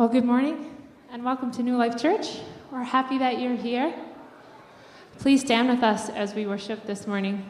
Well, good morning and welcome to New Life Church. We're happy that you're here. Please stand with us as we worship this morning.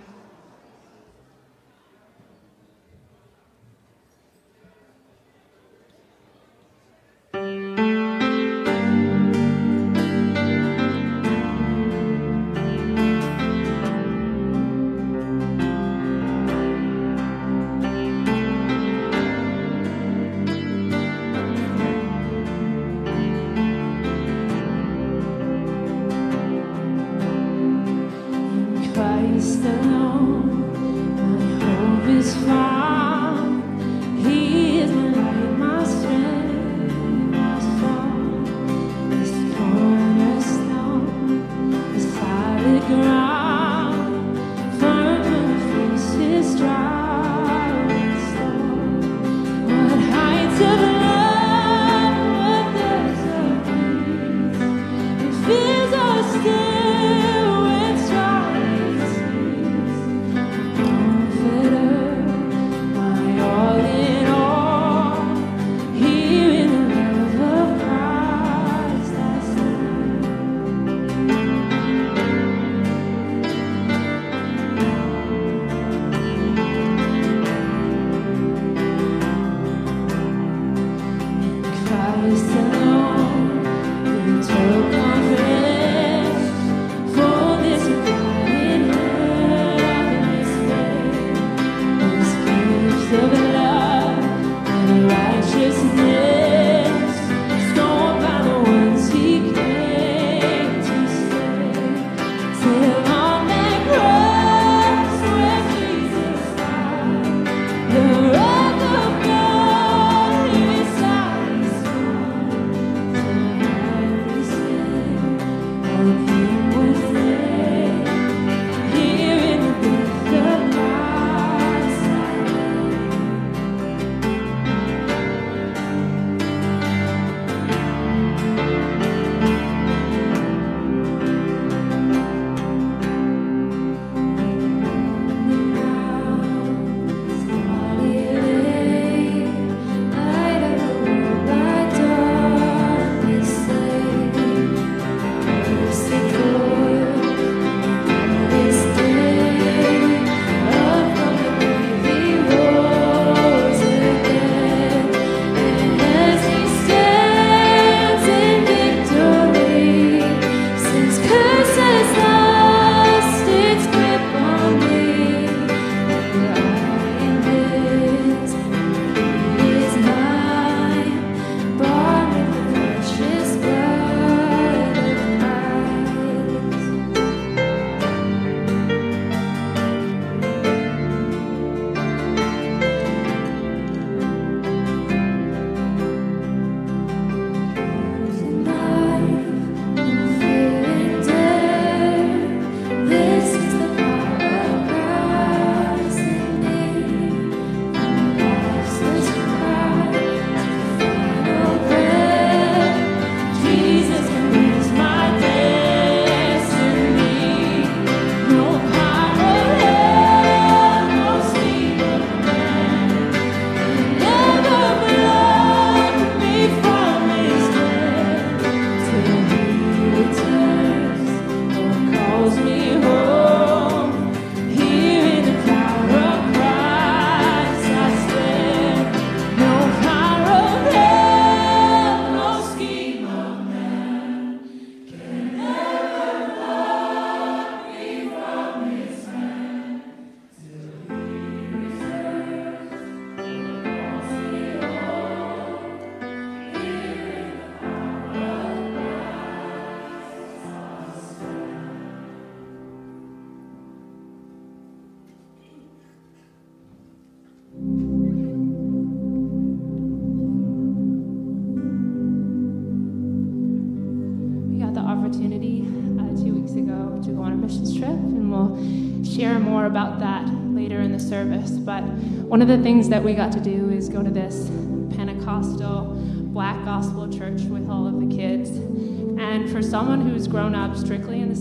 Opportunity 2 weeks ago to go on a missions trip, and we'll share more about that later in the service. But one of the things that we got to do is go to this Pentecostal Black gospel church with all of the kids. And for someone who's grown up strictly in the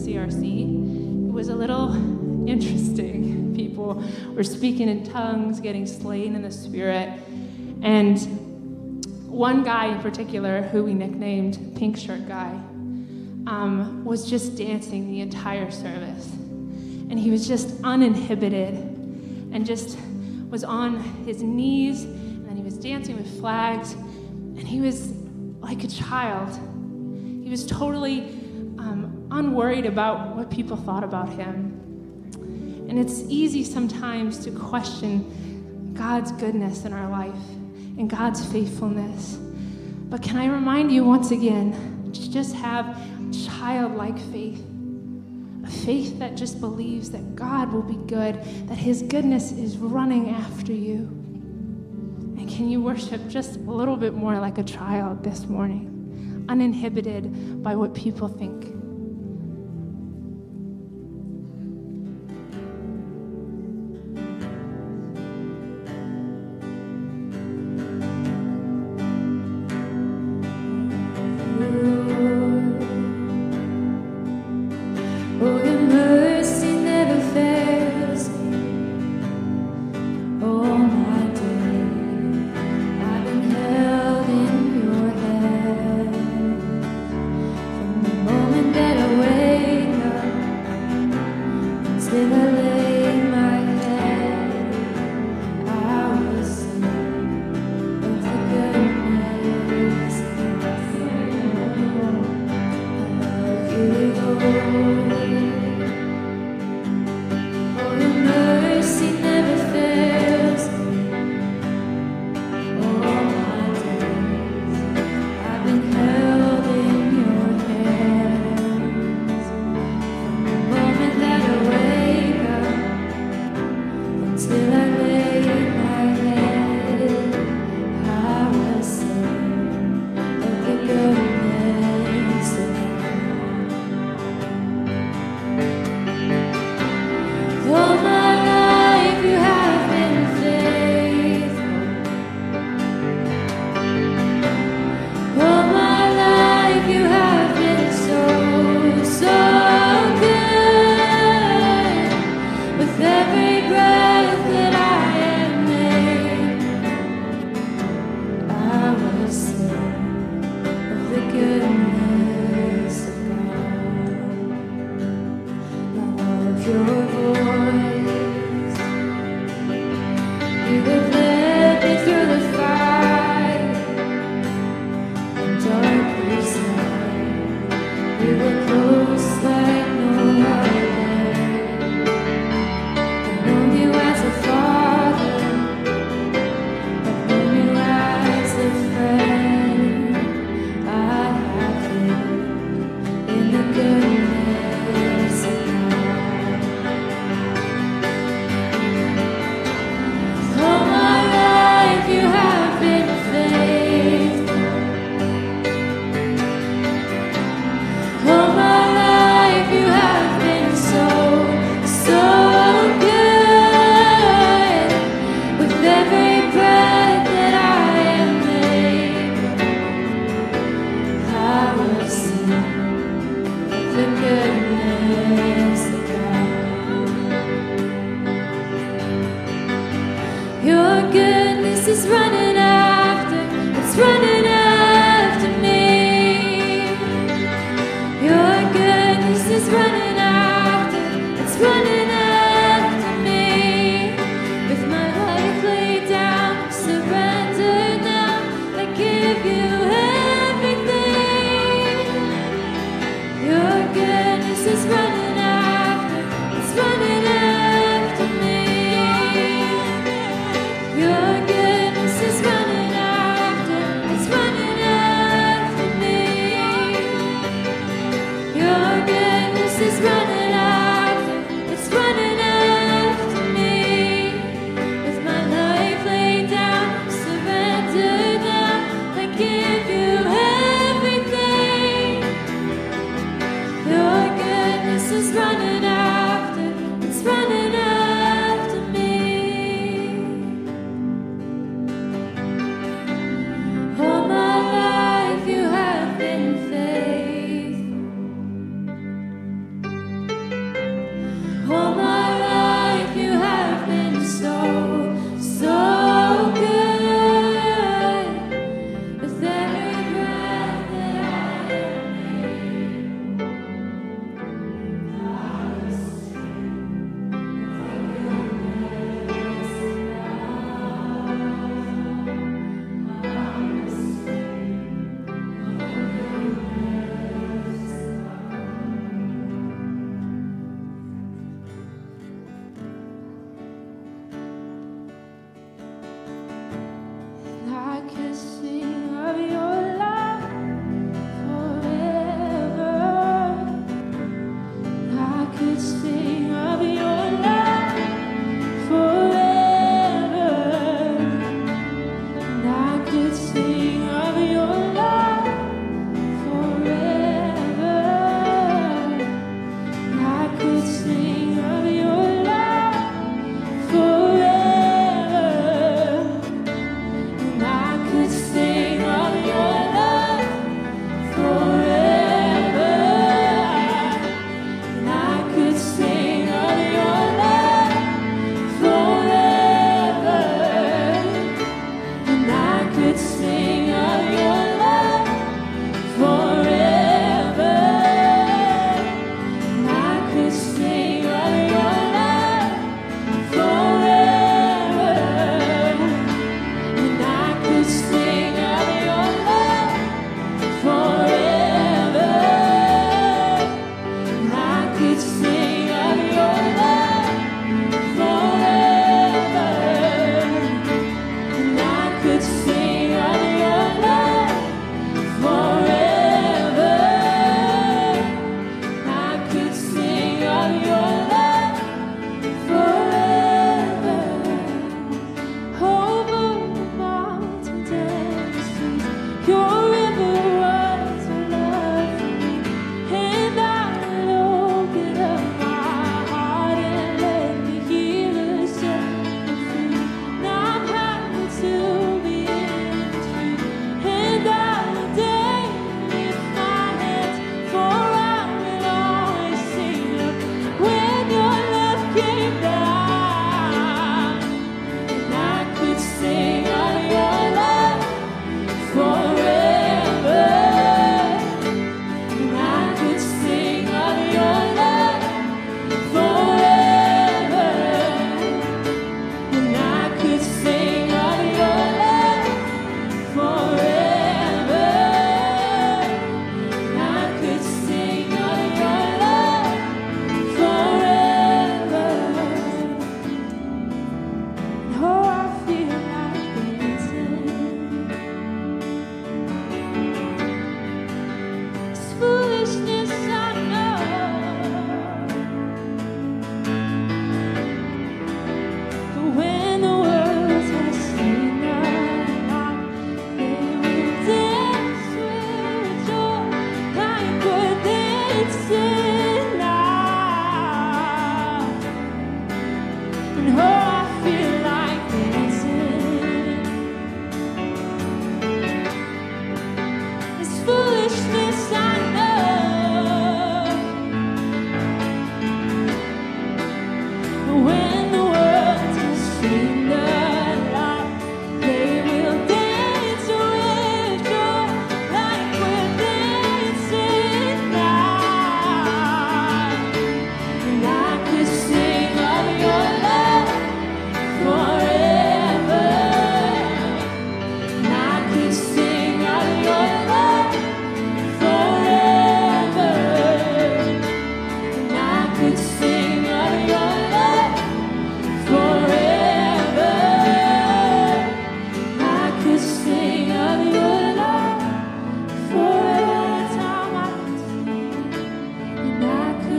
CRC, it was a little interesting. People were speaking in tongues, getting slain in the Spirit. And one guy in particular, who we nicknamed Pink Shirt Guy, was just dancing the entire service. And he was just uninhibited and just was on his knees, and then he was dancing with flags, and he was like a child. He was totally unworried about what people thought about him. And it's easy sometimes to question God's goodness in our life and God's faithfulness. But can I remind you once again to just have childlike faith, a faith that just believes that God will be good, that his goodness is running after you. And can you worship just a little bit more like a child this morning, uninhibited by what people think?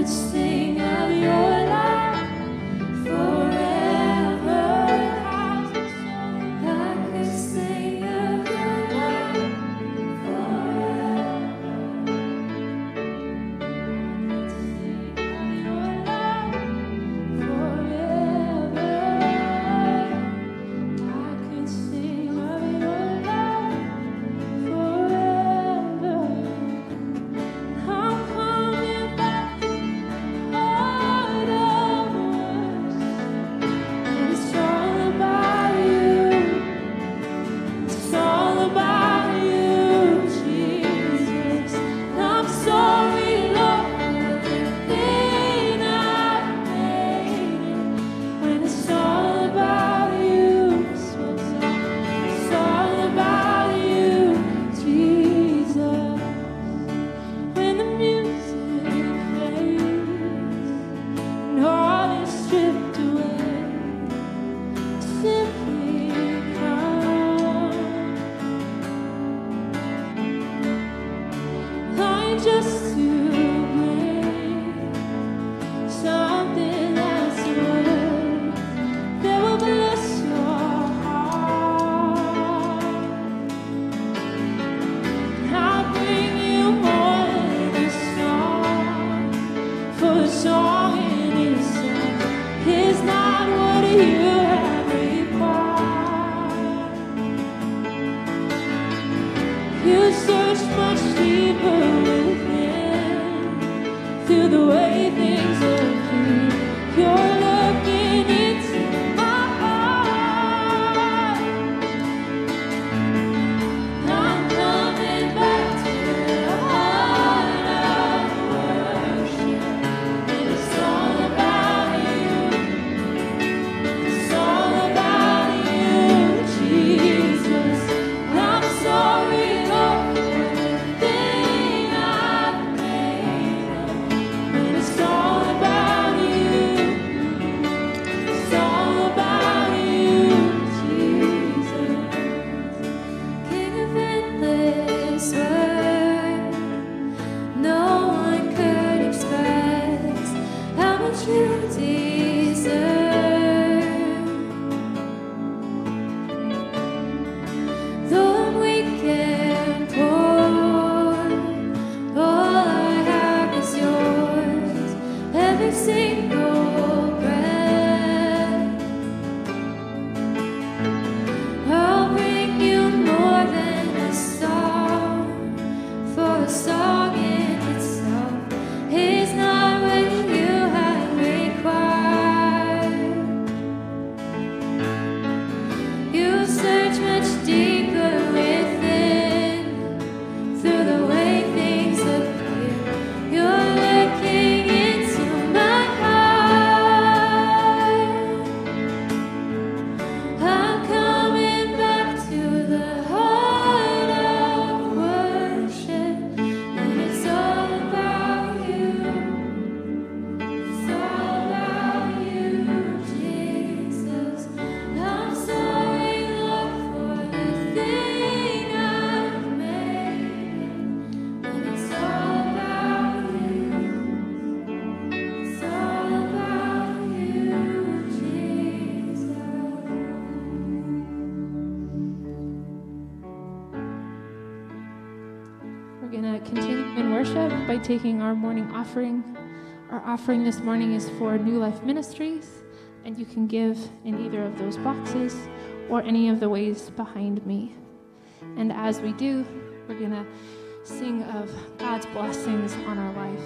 By taking our morning offering. Our offering this morning is for New Life Ministries, and you can give in either of those boxes or any of the ways behind me. And as we do, we're going to sing of God's blessings on our life.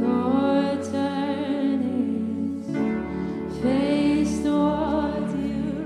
Face towards you.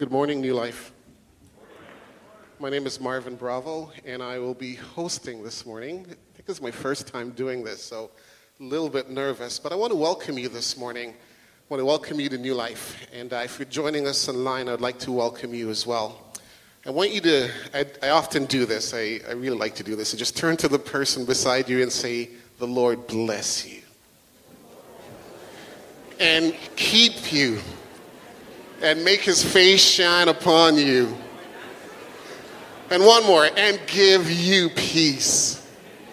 Good morning, New Life. My name is Marvin Bravo, and I will be hosting this morning. I think it's my first time doing this, so a little bit nervous, but I want to welcome you this morning. I want to welcome you to New Life, and if you're joining us online, I'd like to welcome you as well. I want you to, I often do this, I really like to do this, so just turn to the person beside you and say, "The Lord bless you, and keep you, and make his face shine upon you." And one more, "and give you peace."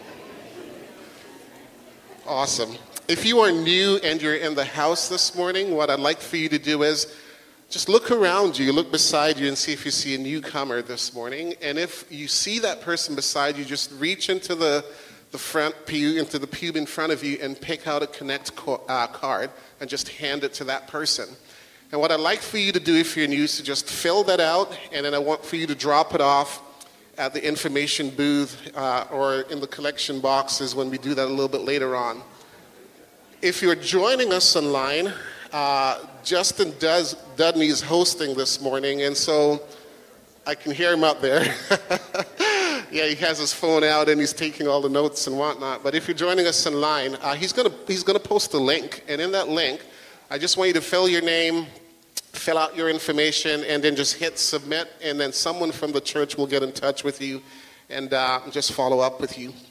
Awesome. If you are new and you're in the house this morning, what I'd like for you to do is just look around you, look beside you and see if you see a newcomer this morning. And if you see that person beside you, just reach into the front pew, into the pew in front of you and pick out a Connect card and just hand it to that person. And what I'd like for you to do if you're new is to just fill that out, and then I want for you to drop it off at the information booth or in the collection boxes when we do that a little bit later on. If you're joining us online, Justin Dudney is hosting this morning, and so I can hear him out there. Yeah, he has his phone out and he's taking all the notes and whatnot. But if you're joining us online, he's gonna post a link, and in that link, I just want you to fill your name, fill out your information, and then just hit submit, and then someone from the church will get in touch with you and just follow up with you.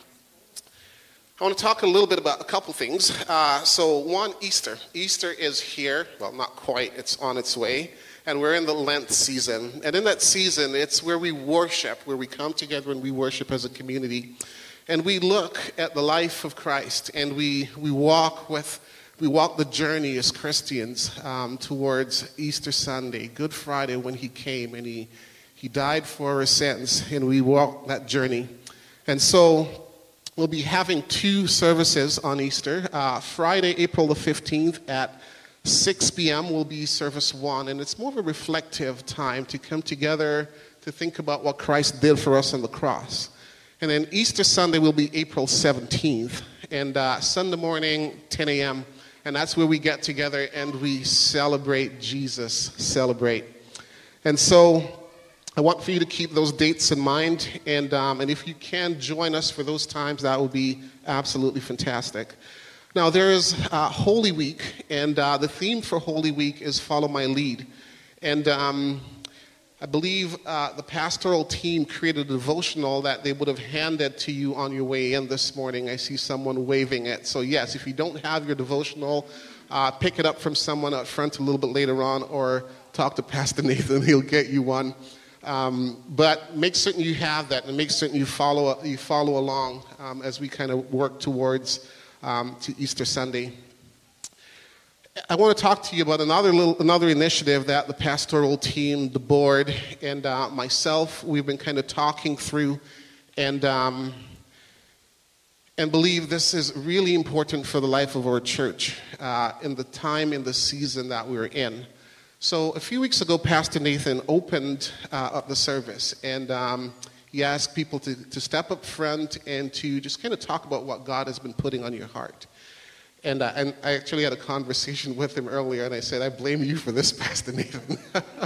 I want to talk a little bit about a couple things. So one, Easter. Easter is here. Well, not quite. It's on its way. And we're in the Lent season. And in that season, it's where we worship, where we come together and we worship as a community. And we look at the life of Christ, and we walk the journey as Christians towards Easter Sunday, Good Friday, when he came and he died for our sins, and we walk that journey. And so we'll be having two services on Easter. Friday, April the 15th at 6 p.m. will be service one, and it's more of a reflective time to come together to think about what Christ did for us on the cross. And then Easter Sunday will be April 17th, and Sunday morning, 10 a.m., and that's where we get together and we celebrate Jesus, celebrate. And so I want for you to keep those dates in mind, and if you can join us for those times, that would be absolutely fantastic. Now, there is Holy Week, and the theme for Holy Week is Follow My Lead. And I believe the pastoral team created a devotional that they would have handed to you on your way in this morning. I see someone waving it. So yes, if you don't have your devotional, pick it up from someone out front a little bit later on, or talk to Pastor Nathan. He'll get you one. But make certain you have that, and make certain you follow along as we kind of work towards to Easter Sunday. I want to talk to you about another initiative that the pastoral team, the board, and myself, we've been kind of talking through, and believe this is really important for the life of our church in the season that we're in. So a few weeks ago, Pastor Nathan opened up the service, and he asked people to step up front and to just kind of talk about what God has been putting on your heart. And I actually had a conversation with him earlier, and I said, "I blame you for this, Pastor Nathan."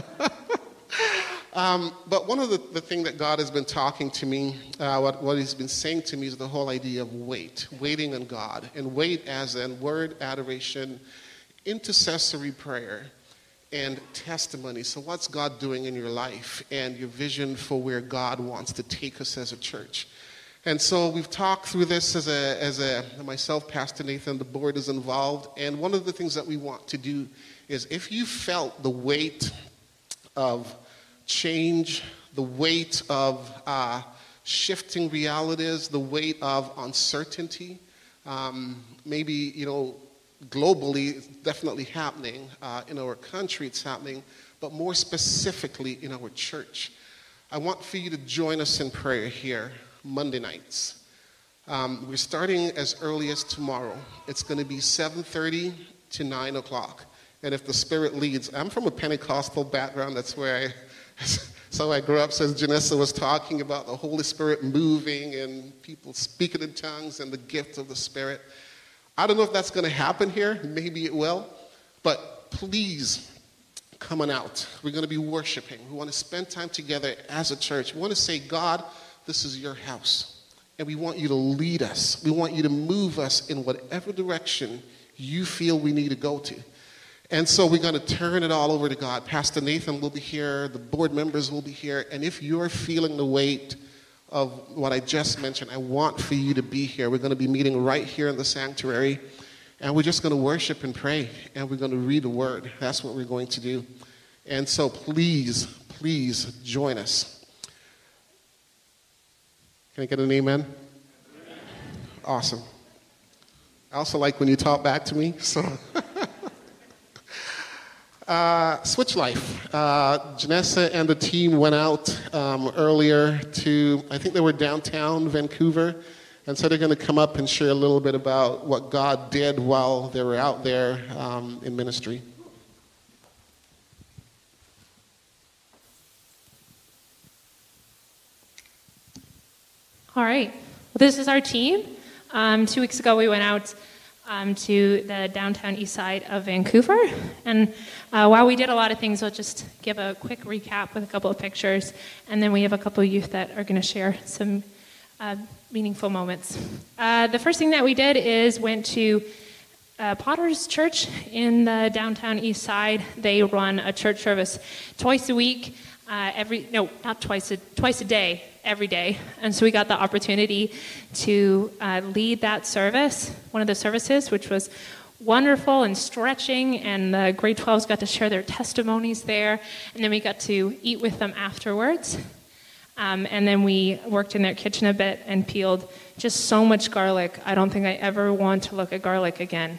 But one of the things that God has been talking to me, what he's been saying to me, is the whole idea of waiting on God. And wait as in word, adoration, intercessory prayer, and testimony. So what's God doing in your life and your vision for where God wants to take us as a church? And so we've talked through this as myself, Pastor Nathan, the board is involved. And one of the things that we want to do is, if you felt the weight of change, the weight of shifting realities, the weight of uncertainty, maybe, globally, it's definitely happening. In our country, it's happening. But more specifically in our church, I want for you to join us in prayer here Monday nights. We're starting as early as tomorrow. It's going to be 7:30 to 9 o'clock. And if the Spirit leads, I'm from a Pentecostal background. That's where I grew up. So as Janessa was talking about the Holy Spirit moving and people speaking in tongues and the gift of the Spirit. I don't know if that's going to happen here. Maybe it will. But please coming out. We're going to be worshiping. We want to spend time together as a church. We want to say, God, this is your house. And we want you to lead us. We want you to move us in whatever direction you feel we need to go to. And so we're going to turn it all over to God. Pastor Nathan will be here. The board members will be here. And if you're feeling the weight of what I just mentioned, I want for you to be here. We're going to be meeting right here in the sanctuary. And we're just going to worship and pray. And we're going to read the word. That's what we're going to do. And so please, please join us. Can I get an amen? Amen. Awesome. I also like when you talk back to me. So, Switch Life. Janessa and the team went out earlier to, I think they were downtown Vancouver. And so they're going to come up and share a little bit about what God did while they were out there in ministry. All right. Well, this is our team. 2 weeks ago, we went out to the downtown east side of Vancouver. And while we did a lot of things, we'll just give a quick recap with a couple of pictures. And then we have a couple of youth that are going to share some meaningful moments. The first thing that we did is went to Potter's Church in the downtown east side. They run a church service twice a week, twice a day, every day. And so we got the opportunity to lead that service, one of the services, which was wonderful and stretching, and the grade 12s got to share their testimonies there, and then we got to eat with them afterwards. And then we worked in their kitchen a bit and peeled just so much garlic. I don't think I ever want to look at garlic again.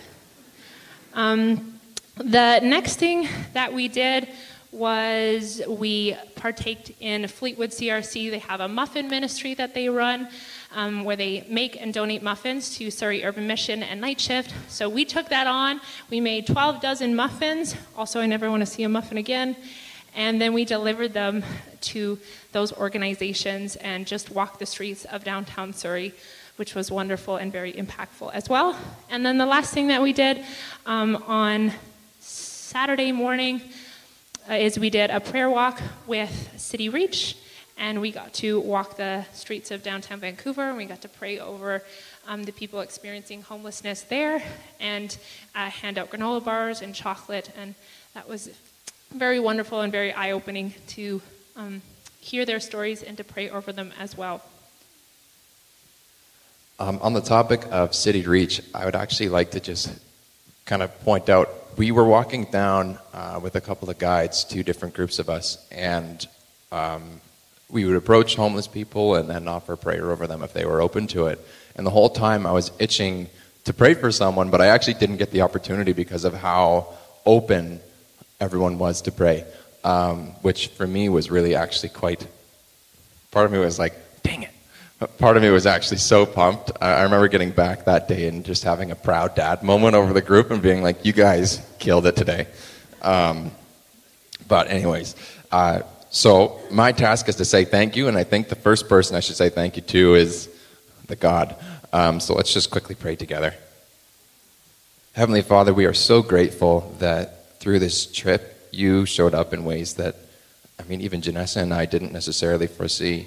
The next thing that we did was we partaked in Fleetwood CRC. They have a muffin ministry that they run where they make and donate muffins to Surrey Urban Mission and Night Shift. So we took that on. We made 12 dozen muffins. Also, I never want to see a muffin again. And then we delivered them to those organizations and just walked the streets of downtown Surrey, which was wonderful and very impactful as well. And then the last thing that we did on Saturday morning is we did a prayer walk with City Reach, and we got to walk the streets of downtown Vancouver, and we got to pray over the people experiencing homelessness there, and hand out granola bars and chocolate, and that was very wonderful and very eye-opening to hear their stories and to pray over them as well. On the topic of City Reach, I would actually like to just kind of point out, we were walking down with a couple of guides, 2 different groups of us, and we would approach homeless people and then offer prayer over them if they were open to it. And the whole time I was itching to pray for someone, but I actually didn't get the opportunity because of how open everyone was to pray, which for me was really actually quite, part of me was like, dang it. But part of me was actually so pumped. I remember getting back that day and just having a proud dad moment over the group and being like, you guys killed it today. But anyways, so my task is to say thank you, and I think the first person I should say thank you to is the God. So let's just quickly pray together. Heavenly Father, we are so grateful that through this trip, you showed up in ways that, even Janessa and I didn't necessarily foresee.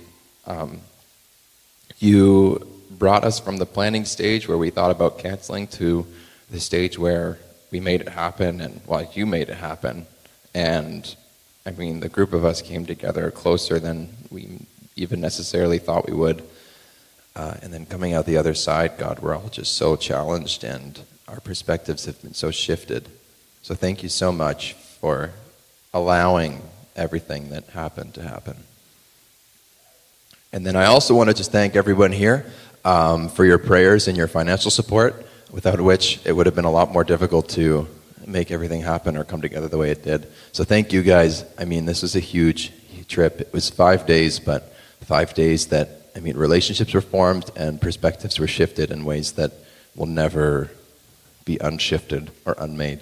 You brought us from the planning stage where we thought about canceling to the stage where we made it happen, and you made it happen. And the group of us came together closer than we even necessarily thought we would. And then coming out the other side, God, we're all just so challenged, and our perspectives have been so shifted. So thank you so much for allowing everything that happened to happen. And then I also want to just thank everyone here for your prayers and your financial support, without which it would have been a lot more difficult to make everything happen or come together the way it did. So thank you guys. This was a huge trip. It was 5 days, but 5 days that, relationships were formed and perspectives were shifted in ways that will never be unshifted or unmade.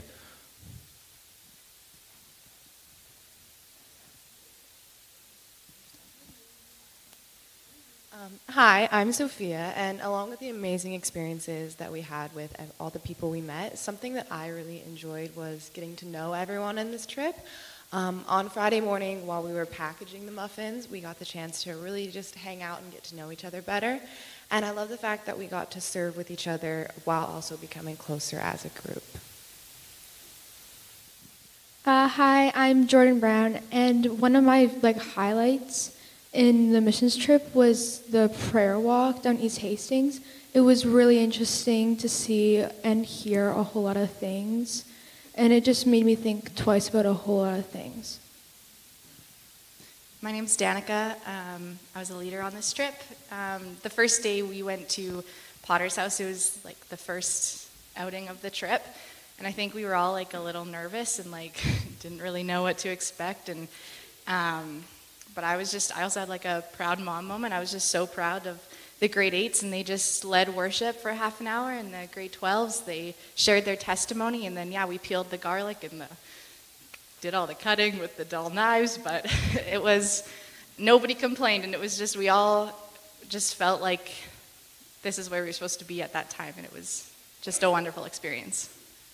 Hi, I'm Sophia, and along with the amazing experiences that we had with all the people we met, something that I really enjoyed was getting to know everyone in this trip. On Friday morning, while we were packaging the muffins, we got the chance to really just hang out and get to know each other better. And I love the fact that we got to serve with each other while also becoming closer as a group. Hi, I'm Jordan Brown, and one of my highlights in the missions trip was the prayer walk down East Hastings. It was really interesting to see and hear a whole lot of things, and it just made me think twice about a whole lot of things. My name's Danica. I was a leader on this trip. The first day we went to Potter's house. It was the first outing of the trip. And I think we were all a little nervous and didn't really know what to expect. And but I also had a proud mom moment. I was just so proud of the grade 8s, and they just led worship for half an hour. And the grade 12s, they shared their testimony, and then we peeled the garlic and did all the cutting with the dull knives. But it was, nobody complained, and it was just, we all just felt like this is where we were supposed to be at that time, and it was just a wonderful experience.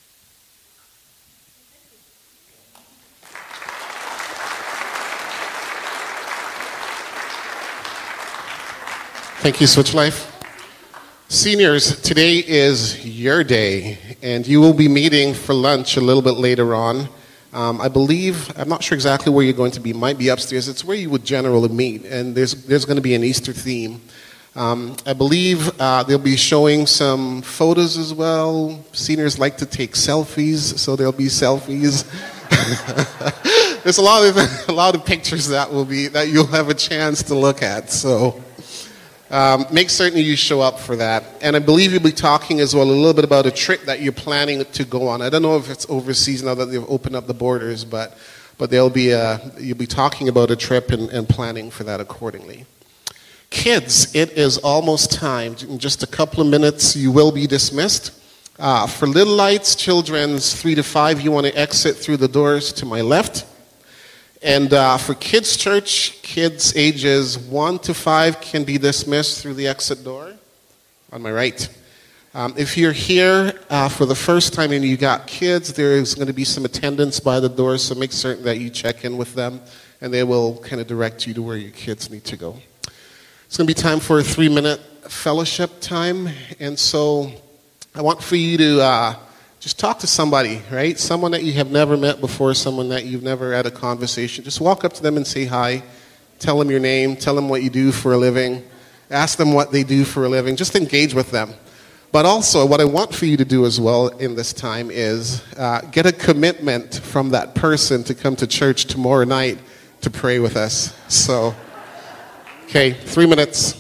Thank you, Switch Life. Seniors, today is your day, and you will be meeting for lunch a little bit later on. I believe, I'm not sure exactly where you're going to be, might be upstairs. It's where you would generally meet, and there's going to be an Easter theme. I believe they'll be showing some photos as well. Seniors like to take selfies, so there'll be selfies. There's a lot of pictures that you'll have a chance to look at, so make certain you show up for that. And I believe you'll be talking as well a little bit about a trip that you're planning to go on. I don't know if it's overseas now that they've opened up the borders, but you'll be talking about a trip and planning for that accordingly. Kids, it is almost time. In just a couple of minutes, you will be dismissed. For Little Lights, children's 3 to 5, you want to exit through the doors to my left. And for Kids Church, kids ages 1 to 5 can be dismissed through the exit door on my right. If you're here for the first time and you got kids, there is going to be some attendants by the door, so make certain that you check in with them, and they will kind of direct you to where your kids need to go. It's going to be time for a 3-minute fellowship time, and so I want for you to just talk to somebody, right? Someone that you have never met before, someone that you've never had a conversation. Just walk up to them and say hi. Tell them your name. Tell them what you do for a living. Ask them what they do for a living. Just engage with them. But also, what I want for you to do as well in this time is get a commitment from that person to come to church tomorrow night to pray with us. So, okay, 3 minutes.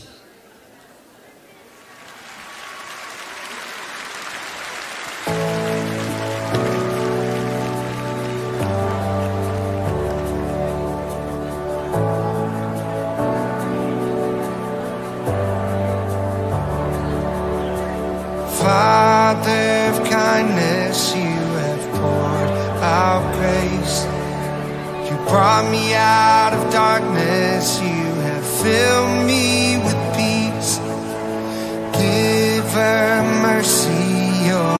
Father of kindness, you have poured out grace. You brought me out of darkness, you have filled me with peace. Give her mercy, your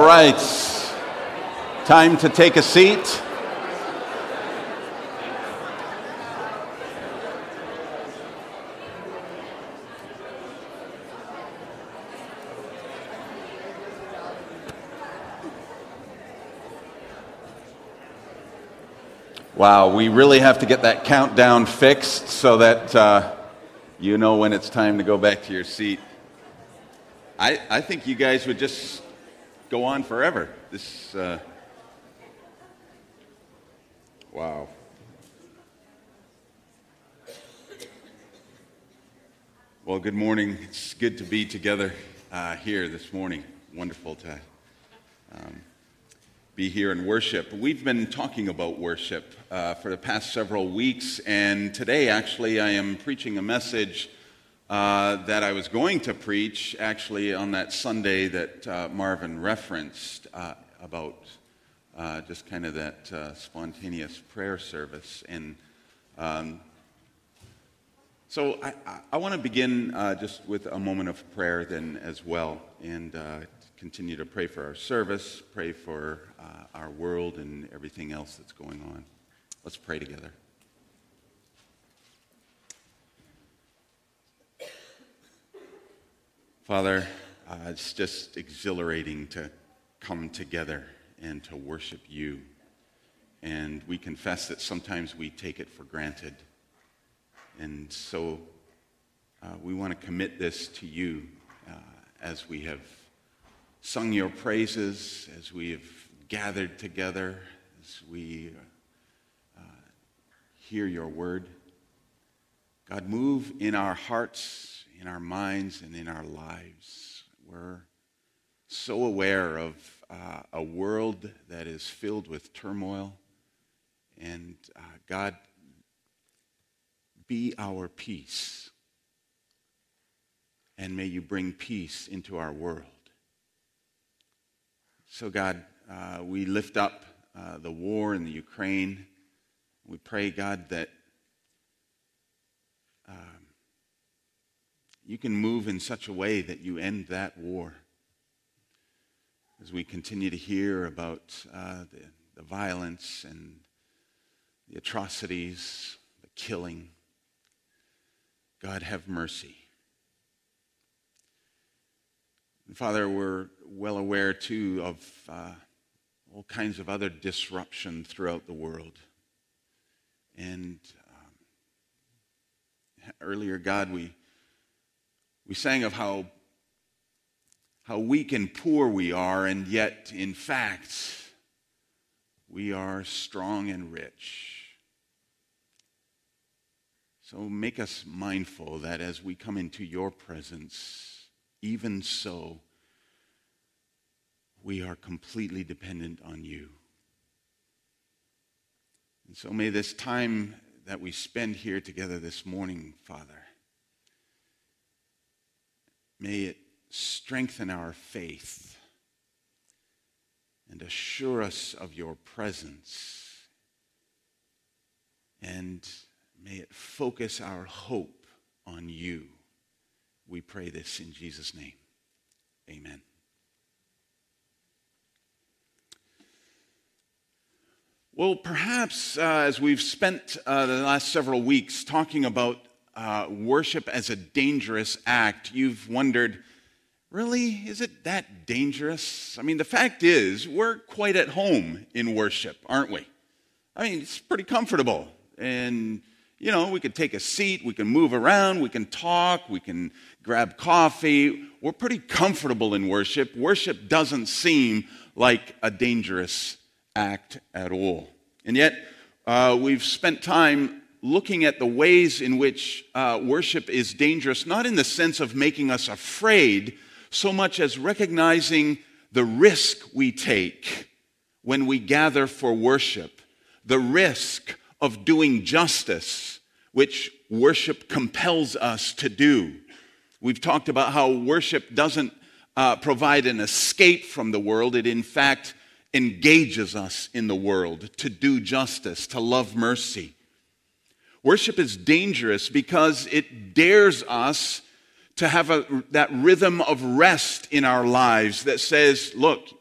All right. Time to take a seat. Wow, we really have to get that countdown fixed so that you know when it's time to go back to your seat. I think you guys would just go on forever. Wow. Well, good morning. It's good to be together here this morning. Wonderful to be here and worship. We've been talking about worship for the past several weeks, and today actually I am preaching a message that I was going to preach actually on that Sunday that Marvin referenced about just kind of that spontaneous prayer service. And so I want to begin just with a moment of prayer then as well, and continue to pray for our service, pray for our world and everything else that's going on. Let's pray together. Father, it's just exhilarating to come together and to worship you. And we confess that sometimes we take it for granted. And so we want to commit this to you as we have sung your praises, as we have gathered together, as we hear your word. God, move in our hearts, in our minds, and in our lives. We're so aware of a world that is filled with turmoil. And God, be our peace. And may you bring peace into our world. So God, we lift up the war in the Ukraine. We pray, God, that you can move in such a way that you end that war. As we continue to hear about the violence and the atrocities, the killing, God, have mercy. And Father, we're well aware, too, of all kinds of other disruption throughout the world. And earlier, God, we sang of how weak and poor we are, and yet, in fact, we are strong and rich. So make us mindful that as we come into your presence, even so, we are completely dependent on you. And so may this time that we spend here together this morning, Father, may it strengthen our faith and assure us of your presence. And may it focus our hope on you. We pray this in Jesus' name. Amen. Well, perhaps as we've spent the last several weeks talking about worship as a dangerous act, you've wondered, really, is it that dangerous? I mean, the fact is, we're quite at home in worship, aren't we? I mean, it's pretty comfortable. And, you know, we could take a seat, we can move around, we can talk, we can grab coffee. We're pretty comfortable in worship. Worship doesn't seem like a dangerous act at all. And yet, we've spent time looking at the ways in which worship is dangerous, not in the sense of making us afraid, so much as recognizing the risk we take when we gather for worship, the risk of doing justice, which worship compels us to do. We've talked about how worship doesn't provide an escape from the world. It, in fact, engages us in the world to do justice, to love mercy. Worship is dangerous because it dares us to have that rhythm of rest in our lives that says, look,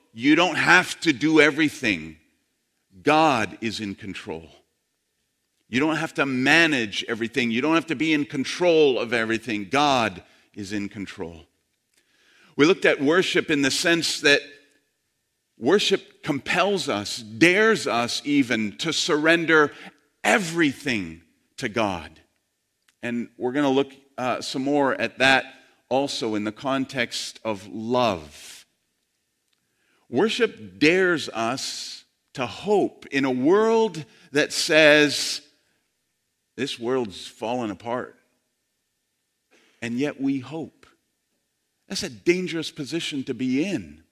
you don't have to do everything. God is in control. You don't have to manage everything. You don't have to be in control of everything. God is in control. We looked at worship in the sense that worship compels us, dares us even, to surrender everything to God. And we're going to look some more at that also in the context of love. Worship dares us to hope in a world that says, this world's fallen apart. And yet we hope. That's a dangerous position to be in.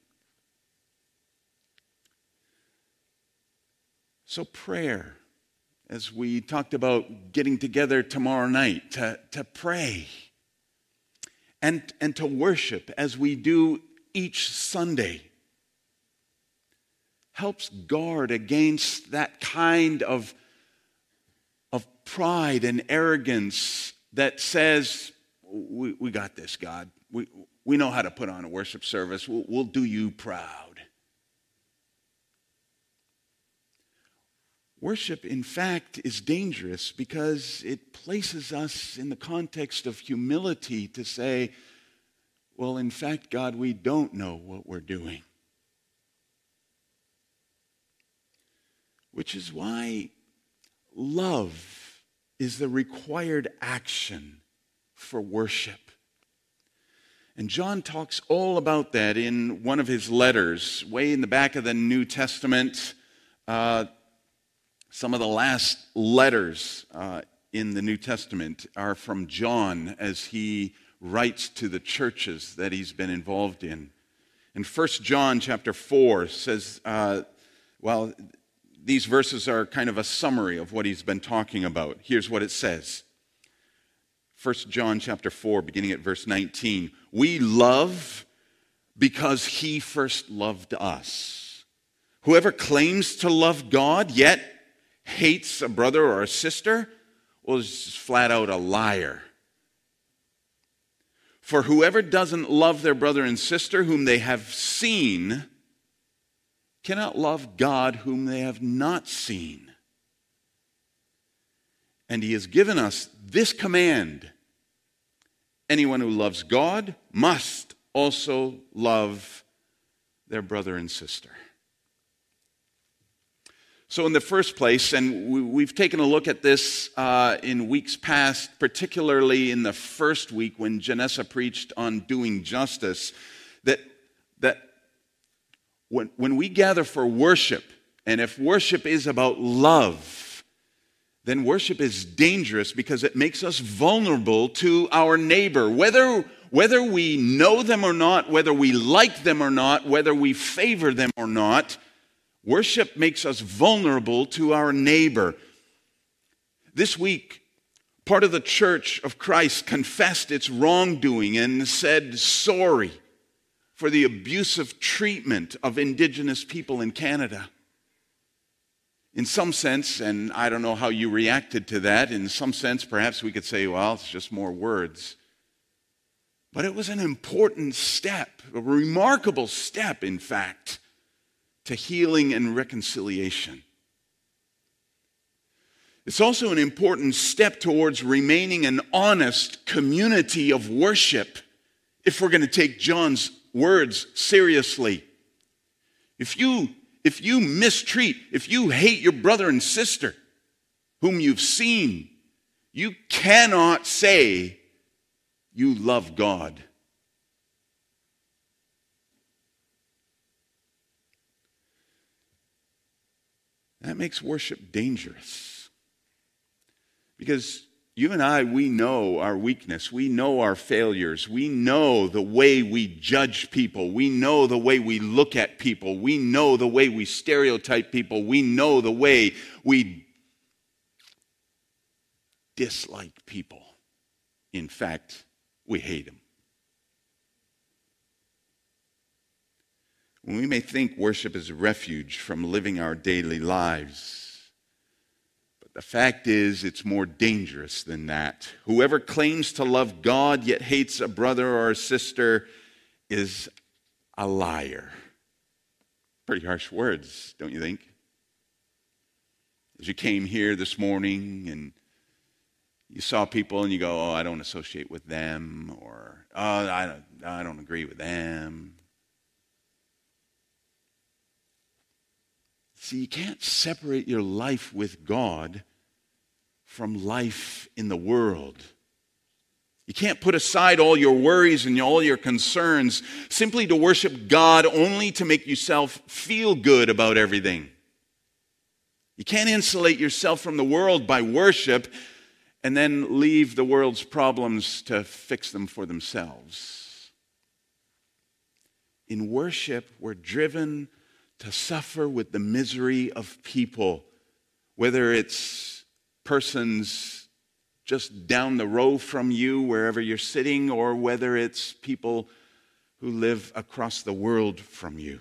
So prayer, as we talked about getting together tomorrow night, to pray and to worship as we do each Sunday, helps guard against that kind of pride and arrogance that says, we got this, God. We know how to put on a worship service. We'll do you proud. Worship, in fact, is dangerous because it places us in the context of humility to say, well, in fact, God, we don't know what we're doing. Which is why love is the required action for worship. And John talks all about that in one of his letters, way in the back of the New Testament. Some of the last letters in the New Testament are from John as he writes to the churches that he's been involved in. And 1 John chapter 4 says, these verses are kind of a summary of what he's been talking about. Here's what it says. 1 John chapter 4, beginning at verse 19. We love because he first loved us. Whoever claims to love God yet hates a brother or a sister, well, is just flat out a liar. For whoever doesn't love their brother and sister whom they have seen cannot love God whom they have not seen. And he has given us this command: anyone who loves God must also love their brother and sister. So in the first place, and we've taken a look at this in weeks past, particularly in the first week when Janessa preached on doing justice, that when we gather for worship, and if worship is about love, then worship is dangerous because it makes us vulnerable to our neighbor. Whether we know them or not, whether we like them or not, whether we favor them or not, worship makes us vulnerable to our neighbor. This week, part of the Church of Christ confessed its wrongdoing and said sorry for the abusive treatment of Indigenous people in Canada. In some sense, and I don't know how you reacted to that, in some sense perhaps we could say, well, it's just more words. But it was an important step, a remarkable step, in fact, to healing and reconciliation. It's also an important step towards remaining an honest community of worship if we're going to take John's words seriously. If you mistreat, if you hate your brother and sister whom you've seen, you cannot say you love God. That makes worship dangerous. Because you and I, we know our weakness. We know our failures. We know the way we judge people. We know the way we look at people. We know the way we stereotype people. We know the way we dislike people. In fact, we hate them. We may think worship is a refuge from living our daily lives. The fact is, it's more dangerous than that. Whoever claims to love God yet hates a brother or a sister is a liar. Pretty harsh words, don't you think? As you came here this morning and you saw people and you go, oh, I don't associate with them, or oh, I don't agree with them. See, you can't separate your life with God from life in the world. You can't put aside all your worries and all your concerns simply to worship God only to make yourself feel good about everything. You can't insulate yourself from the world by worship and then leave the world's problems to fix them for themselves. In worship, we're driven to suffer with the misery of people, whether it's persons just down the row from you, wherever you're sitting, or whether it's people who live across the world from you.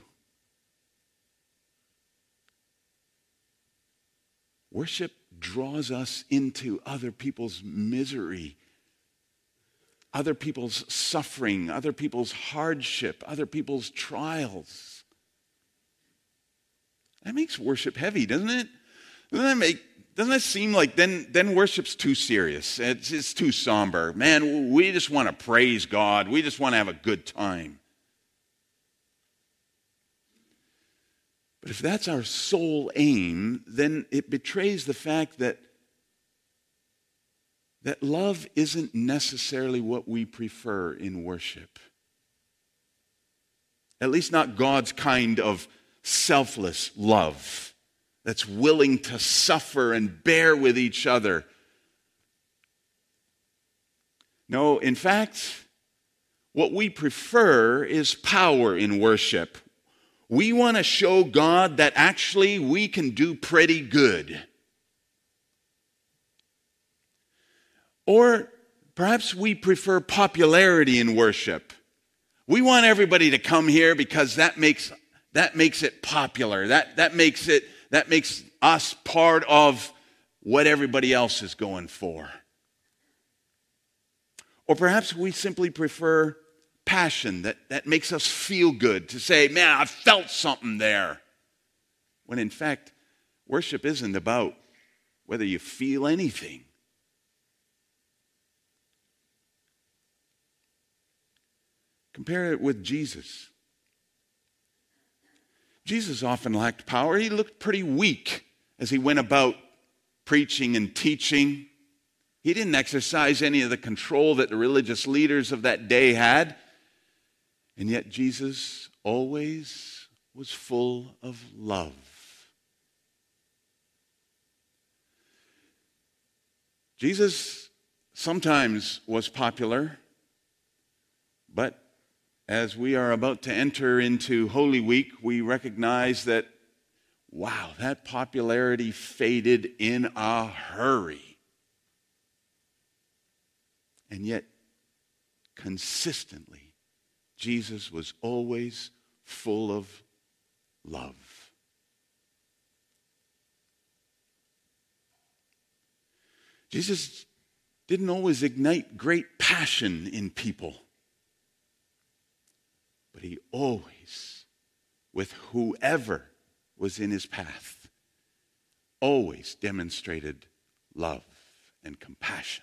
Worship draws us into other people's misery, other people's suffering, other people's hardship, other people's trials. That makes worship heavy, doesn't it? Doesn't it seem like then worship's too serious? It's too somber. Man, we just want to praise God. We just want to have a good time. But if that's our sole aim, then it betrays the fact that love isn't necessarily what we prefer in worship. At least not God's kind of selfless love that's willing to suffer and bear with each other. No, in fact, what we prefer is power in worship. We want to show God that actually we can do pretty good. Or perhaps we prefer popularity in worship. We want everybody to come here because that makes it popular. That makes us part of what everybody else is going for. Or perhaps we simply prefer passion that makes us feel good, to say, man, I felt something there. When in fact, worship isn't about whether you feel anything. Compare it with Jesus. Jesus often lacked power. He looked pretty weak as he went about preaching and teaching. He didn't exercise any of the control that the religious leaders of that day had. And yet Jesus always was full of love. Jesus sometimes was popular, but as we are about to enter into Holy Week, we recognize that, wow, that popularity faded in a hurry. And yet, consistently, Jesus was always full of love. Jesus didn't always ignite great passion in people, but he always, with whoever was in his path, always demonstrated love and compassion.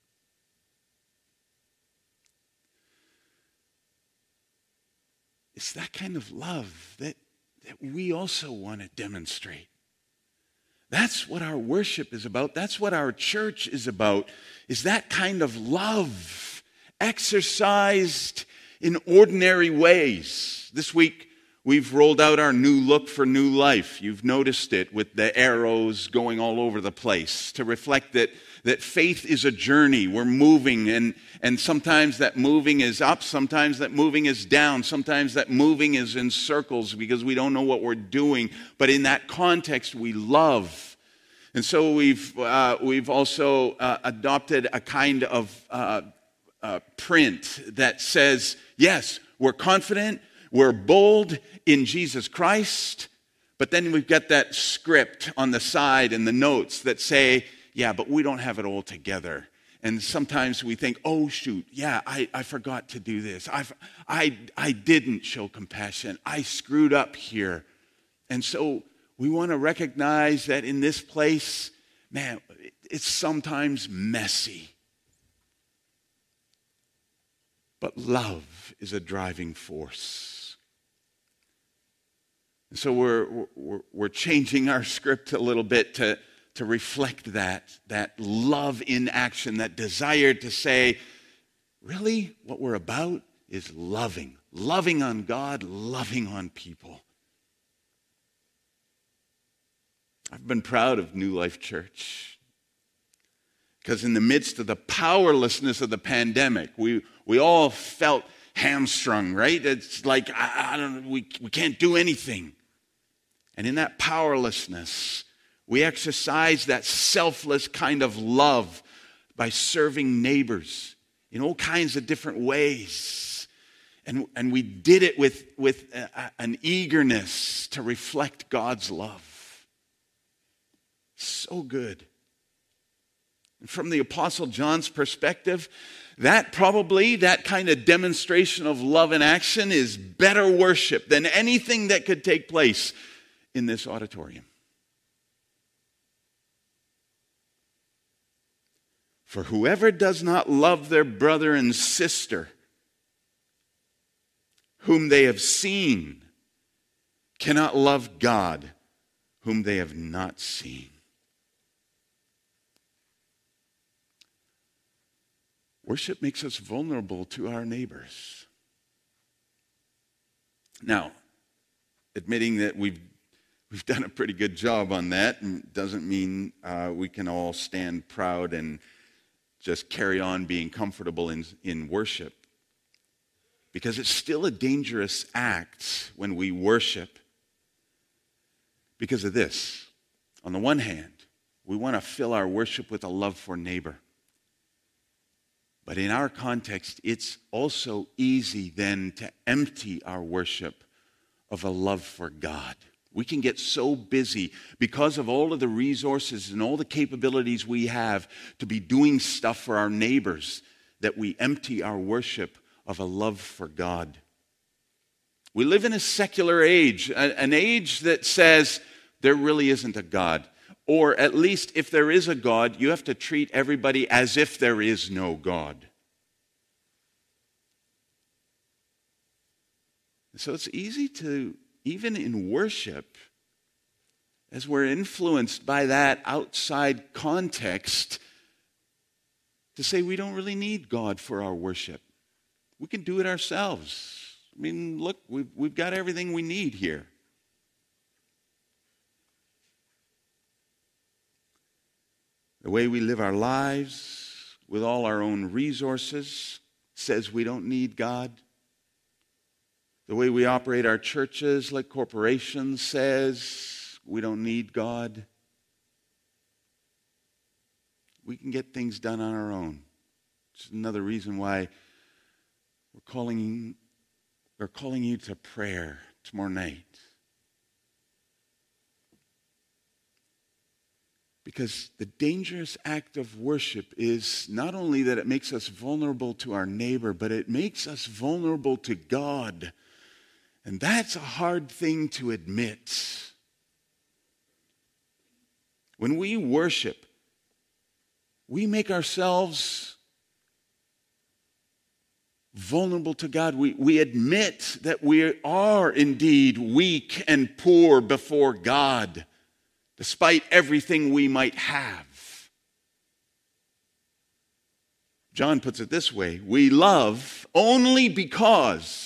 It's that kind of love that we also want to demonstrate. That's what our worship is about. That's what our church is about, is that kind of love exercised in ordinary ways. This week, we've rolled out our new look for New Life. You've noticed it with the arrows going all over the place to reflect that faith is a journey. We're moving, and sometimes that moving is up, sometimes that moving is down, sometimes that moving is in circles because we don't know what we're doing. But in that context, we love. And so we've also adopted a kind of print that says, yes, we're confident, we're bold in Jesus Christ, but then we've got that script on the side and the notes that say, yeah, but we don't have it all together. And sometimes we think, oh, shoot, yeah, I forgot to do this. I didn't show compassion. I screwed up here. And so we want to recognize that in this place, man, it's sometimes messy. But love is a driving force. And so we're changing our script a little bit to reflect that love in action, that desire to say, really, what we're about is loving. Loving on God, loving on people. I've been proud of New Life Church. Because in the midst of the powerlessness of the pandemic, we all felt hamstrung, right? It's like, I don't know, we can't do anything. And in that powerlessness, we exercise that selfless kind of love by serving neighbors in all kinds of different ways. And we did it with an eagerness to reflect God's love. So good. And from the Apostle John's perspective, that kind of demonstration of love in action is better worship than anything that could take place in this auditorium. For whoever does not love their brother and sister, whom they have seen, cannot love God, whom they have not seen. Worship makes us vulnerable to our neighbors. Now, admitting that we've done a pretty good job on that doesn't mean we can all stand proud and just carry on being comfortable in worship. Because it's still a dangerous act when we worship because of this. On the one hand, we want to fill our worship with a love for neighbor. But in our context, it's also easy then to empty our worship of a love for God. We can get so busy because of all of the resources and all the capabilities we have to be doing stuff for our neighbors that we empty our worship of a love for God. We live in a secular age, an age that says there really isn't a God. Or at least if there is a God, you have to treat everybody as if there is no God. So it's easy to, even in worship, as we're influenced by that outside context, to say we don't really need God for our worship. We can do it ourselves. I mean, look, we've got everything we need here. The way we live our lives with all our own resources says we don't need God. The way we operate our churches like corporations says we don't need God. We can get things done on our own. It's another reason why we're calling you to prayer tomorrow night. Because the dangerous act of worship is not only that it makes us vulnerable to our neighbor, but it makes us vulnerable to God. And that's a hard thing to admit. When we worship, we make ourselves vulnerable to God. We admit that we are indeed weak and poor before God, despite everything we might have. John puts it this way: we love only because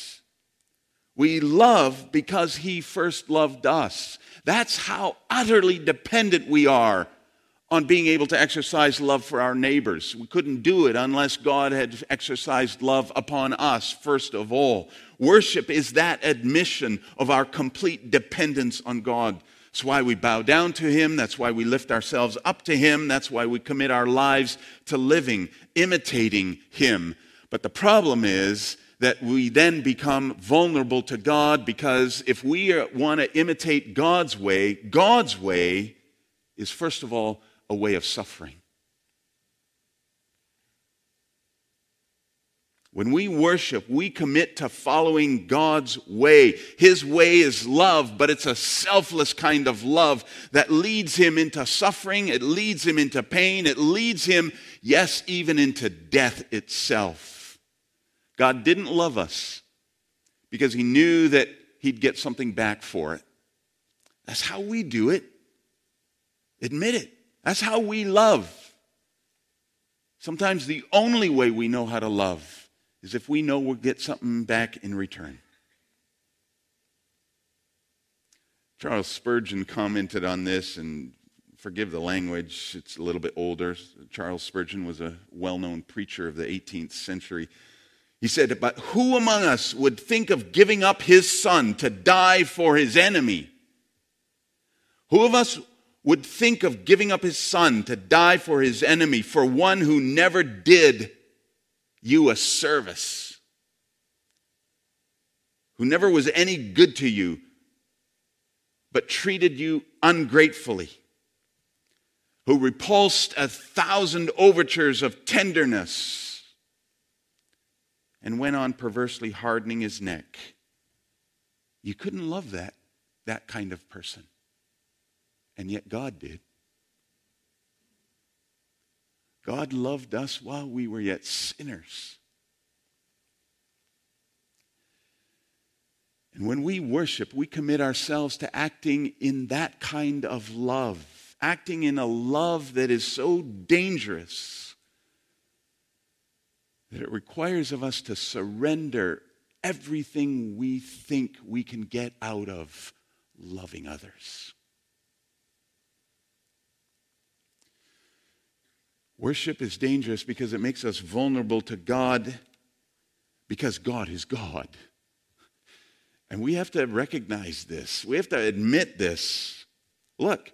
he first loved us. That's how utterly dependent we are on being able to exercise love for our neighbors. We couldn't do it unless God had exercised love upon us first of all. Worship is that admission of our complete dependence on God. That's why we bow down to Him. That's why we lift ourselves up to Him. That's why we commit our lives to living, imitating Him. But the problem is that we then become vulnerable to God, because if we want to imitate God's way is first of all a way of suffering. When we worship, we commit to following God's way. His way is love, but it's a selfless kind of love that leads him into suffering. It leads him into pain. It leads him, yes, even into death itself. God didn't love us because he knew that he'd get something back for it. That's how we do it. Admit it. That's how we love. Sometimes the only way we know how to love is if we know we'll get something back in return. Charles Spurgeon commented on this, and forgive the language, it's a little bit older. Charles Spurgeon was a well-known preacher of the 18th century. He said, "But who among us would think of giving up his son to die for his enemy? Who of us would think of giving up his son to die for his enemy, for one who never did you a service, who never was any good to you, but treated you ungratefully, who repulsed 1,000 overtures of tenderness and went on perversely hardening his neck?" You couldn't love that kind of person. And yet God did. God loved us while we were yet sinners. And when we worship, we commit ourselves to acting in that kind of love, acting in a love that is so dangerous that it requires of us to surrender everything we think we can get out of loving others. Worship is dangerous because it makes us vulnerable to God, because God is God. And we have to recognize this. We have to admit this. Look,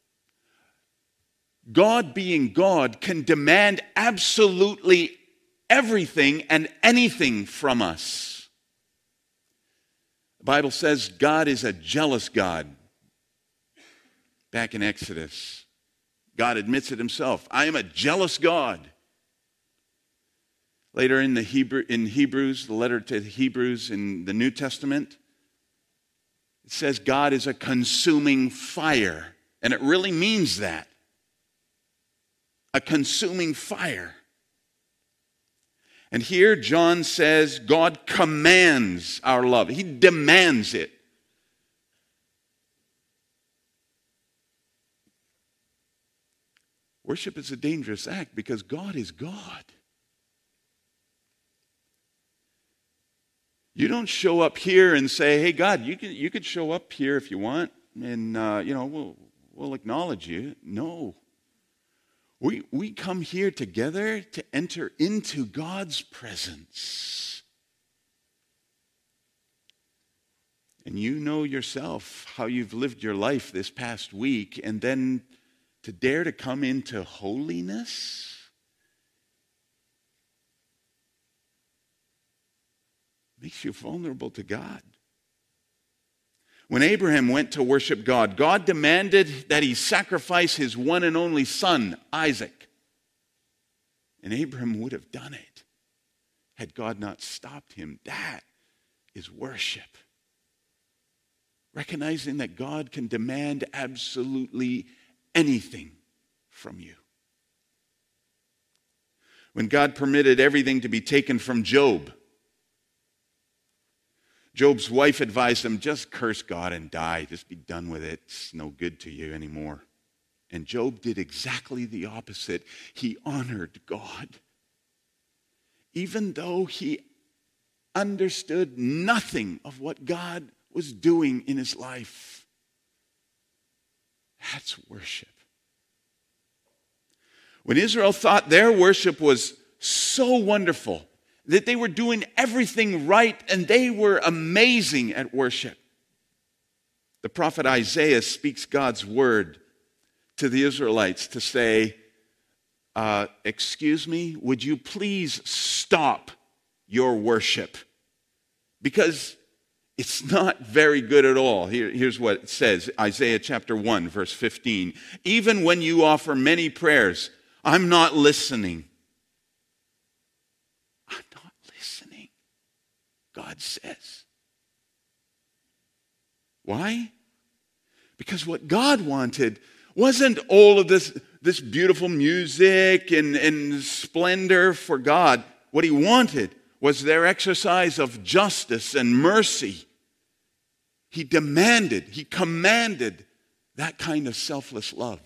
God being God can demand absolutely everything and anything from us. The Bible says God is a jealous God. Back in Exodus, God admits it himself. I am a jealous God. Later in Hebrews, the letter to the Hebrews in the New Testament, it says God is a consuming fire. And it really means that. A consuming fire. And here John says God commands our love. He demands it. Worship is a dangerous act because God is God. You don't show up here and say, "Hey, God, you could show up here if you want, and we'll acknowledge you." No. We come here together to enter into God's presence. And you know yourself how you've lived your life this past week, and then to dare to come into holiness makes you vulnerable to God. When Abraham went to worship God, God demanded that he sacrifice his one and only son, Isaac. And Abraham would have done it had God not stopped him. That is worship. Recognizing that God can demand absolutely anything from you. When God permitted everything to be taken from Job, Job's wife advised him, "Just curse God and die. Just be done with it. It's no good to you anymore." And Job did exactly the opposite. He honored God. Even though he understood nothing of what God was doing in his life. That's worship. When Israel thought their worship was so wonderful, that they were doing everything right and they were amazing at worship, the prophet Isaiah speaks God's word to the Israelites to say, "Excuse me, would you please stop your worship? Because it's not very good at all." Here's what it says, Isaiah chapter 1, verse 15. "Even when you offer many prayers, I'm not listening." I'm not listening. God says. Why? Because what God wanted wasn't all of this beautiful music and splendor for God. What he wanted was their exercise of justice and mercy. He demanded, he commanded that kind of selfless love.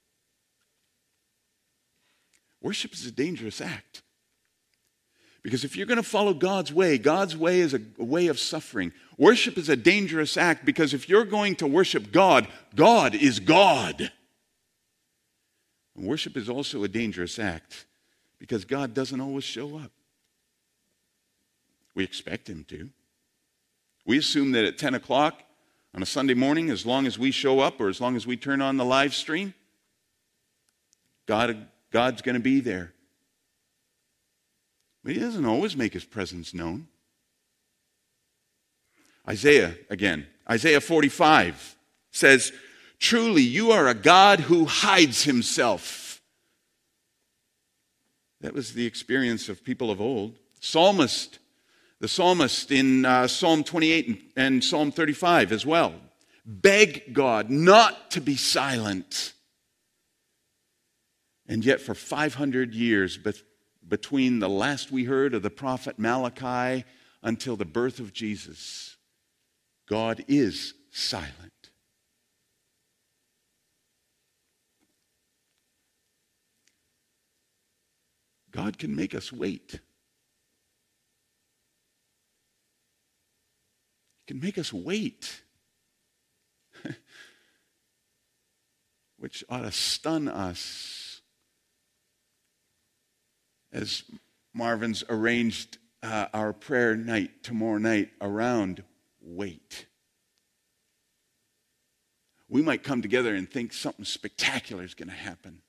Worship is a dangerous act. Because if you're going to follow God's way is a way of suffering. Worship is a dangerous act because if you're going to worship God, God is God. And worship is also a dangerous act because God doesn't always show up. We expect him to. We assume that at 10 o'clock on a Sunday morning, as long as we show up or as long as we turn on the live stream, God's going to be there. But he doesn't always make his presence known. Isaiah 45 says, "Truly, you are a God who hides himself." That was the experience of people of old. The psalmist in Psalm 28 and Psalm 35 as well, beg God not to be silent. And yet for 500 years, between the last we heard of the prophet Malachi until the birth of Jesus, God is silent. God can make us wait. He can make us wait, which ought to stun us. As Marvin's arranged our prayer night tomorrow night around wait. We might come together and think something spectacular is going to happen.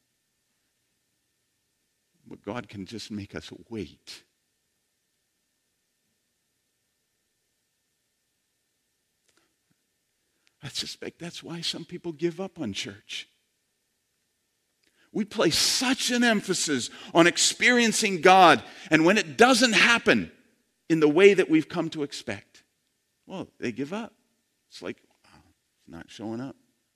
But God can just make us wait. I suspect that's why some people give up on church. We place such an emphasis on experiencing God, and when it doesn't happen in the way that we've come to expect, well, they give up. It's like, it's not showing up.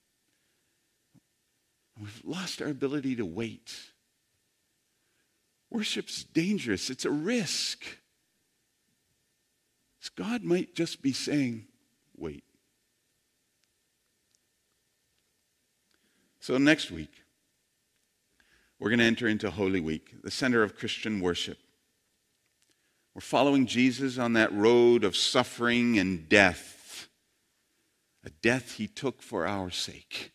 We've lost our ability to wait. Worship's dangerous. It's a risk. God might just be saying, wait. So next week, we're going to enter into Holy Week, the center of Christian worship. We're following Jesus on that road of suffering and death, a death he took for our sake.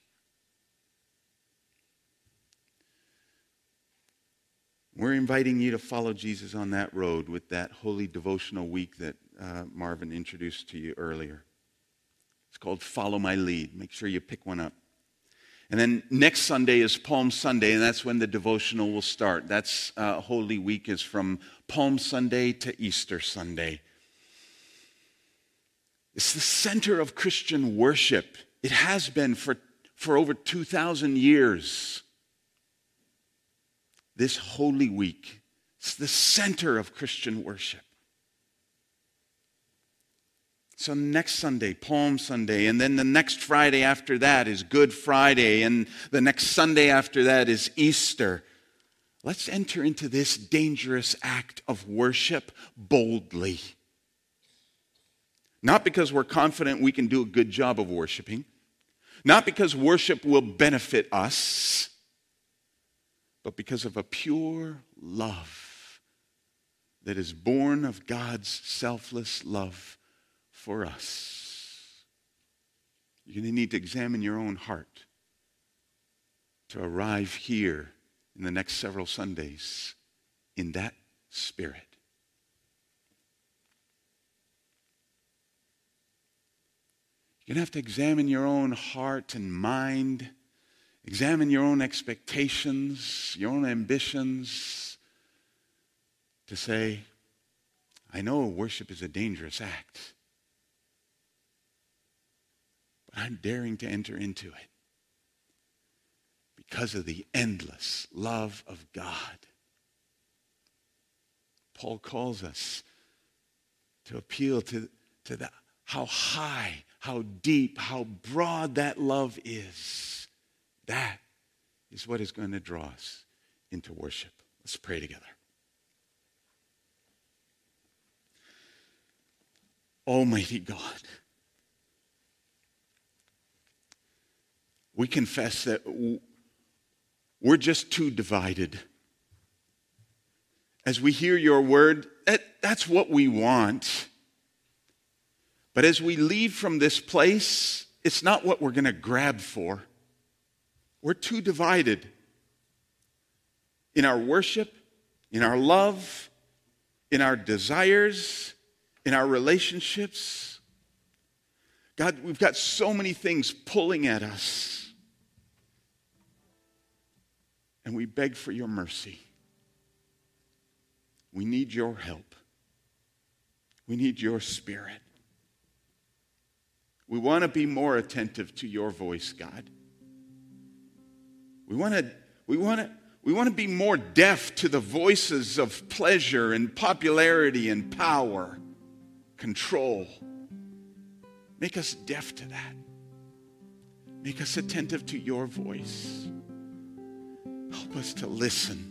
We're inviting you to follow Jesus on that road with that holy devotional week that Marvin introduced to you earlier. It's called Follow My Lead. Make sure you pick one up. And then next Sunday is Palm Sunday, and that's when the devotional will start. That's Holy Week is from Palm Sunday to Easter Sunday. It's the center of Christian worship. It has been for over 2,000 years. This Holy Week, it's the center of Christian worship. So next Sunday, Palm Sunday, and then the next Friday after that is Good Friday, and the next Sunday after that is Easter. Let's enter into this dangerous act of worship boldly. Not because we're confident we can do a good job of worshiping, not because worship will benefit us, but because of a pure love that is born of God's selfless love for us. You're going to need to examine your own heart to arrive here in the next several Sundays in that spirit. You're going to have to examine your own heart and mind, examine your own expectations, your own ambitions, to say, I know worship is a dangerous act, but I'm daring to enter into it because of the endless love of God. Paul calls us to appeal to how high, how deep, how broad that love is. That is what is going to draw us into worship. Let's pray together. Almighty God, we confess that we're just too divided. As we hear your word, that's what we want. But as we leave from this place, it's not what we're going to grab for. We're too divided in our worship, in our love, in our desires, in our relationships. God, we've got so many things pulling at us. And we beg for your mercy. We need your help. We need your Spirit. We want to be more attentive to your voice, God. We want to be more deaf to the voices of pleasure and popularity and power, control. Make us deaf to that. Make us attentive to your voice. Help us to listen.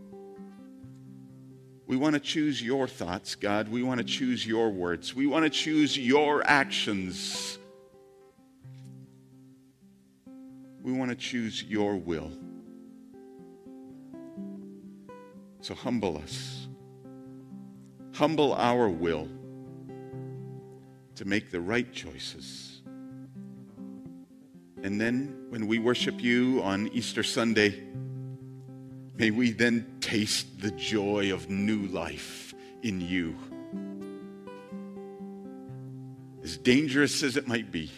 We want to choose your thoughts, God. We want to choose your words. We want to choose your actions. We want to choose your will. So humble us. Humble our will to make the right choices. And then when we worship you on Easter Sunday, may we then taste the joy of new life in you. As dangerous as it might be,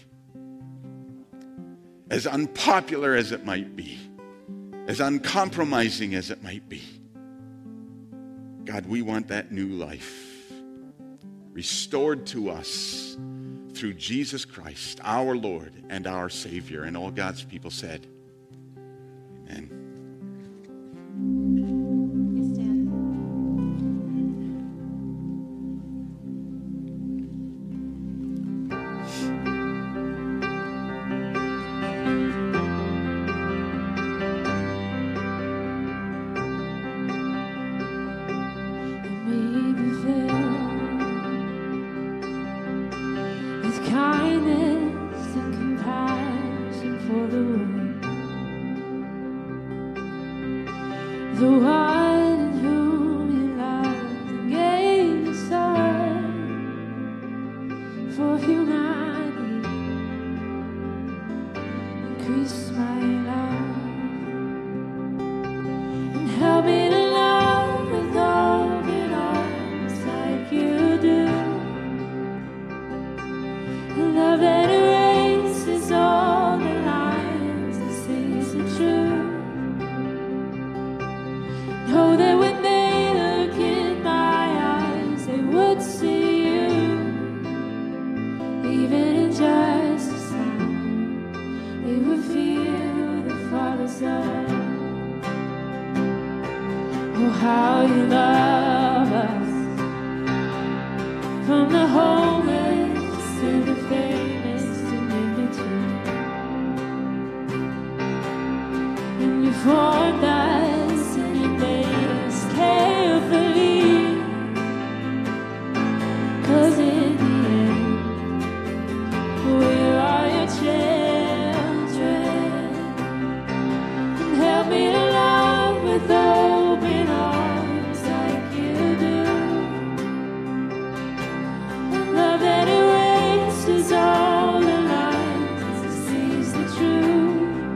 as unpopular as it might be, as uncompromising as it might be, God, we want that new life restored to us through Jesus Christ, our Lord and our Savior. And all God's people said, amen. Please stand. And may be filled with kindness and compassion for the world. The one in whom he loved and gave his son for humanity. Increase my love and help me to love with open arms like you do. A love that erases all the lies and sees the truth. Know that when they look in my eyes, they would see you. Even in just a sound, they would feel the Father's love. Oh, how you love us, from the homeless to the famous and in between. And you formed us and you made us carefully. 'Cause in the end, we are your children. And help me to love with open arms like you do. Love that erases all the lies and sees the truth.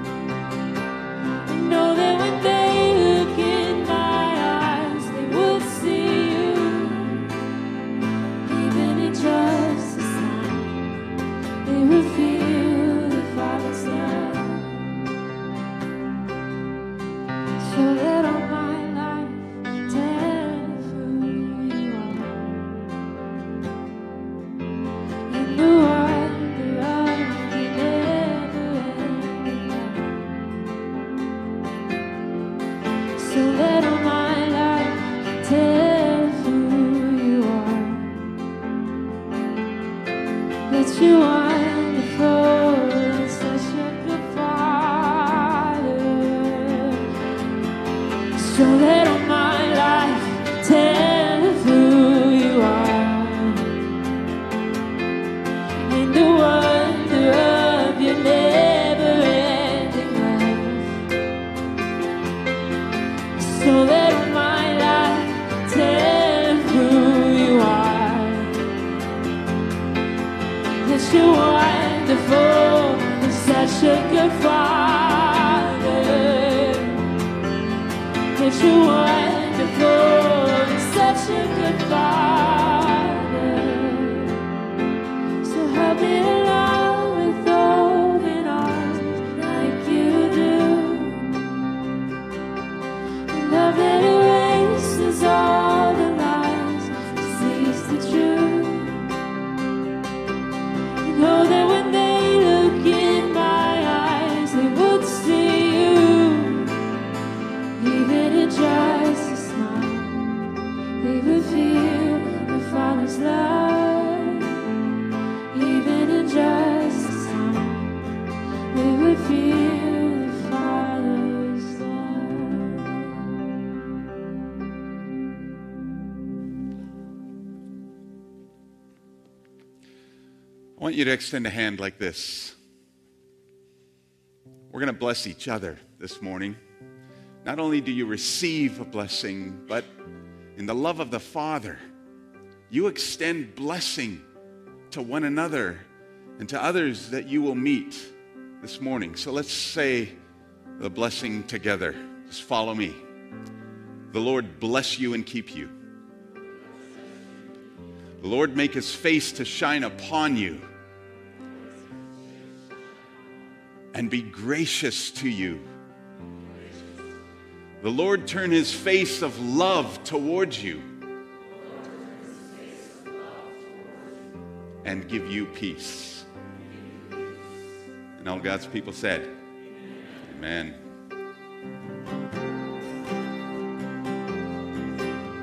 And know that when they look in my eyes, they will see you. Even in just a sound, they will feel the Father's love. So let all my life tell of who you are. And the wonder of the never-ending love. I want you to extend a hand like this. We're going to bless each other this morning. Not only do you receive a blessing, but in the love of the Father, you extend blessing to one another and to others that you will meet this morning. So let's say the blessing together. Just follow me. The Lord bless you and keep you. The Lord make his face to shine upon you and be gracious to you. The Lord turn his face of love towards you and give you peace. And all God's people said, Amen.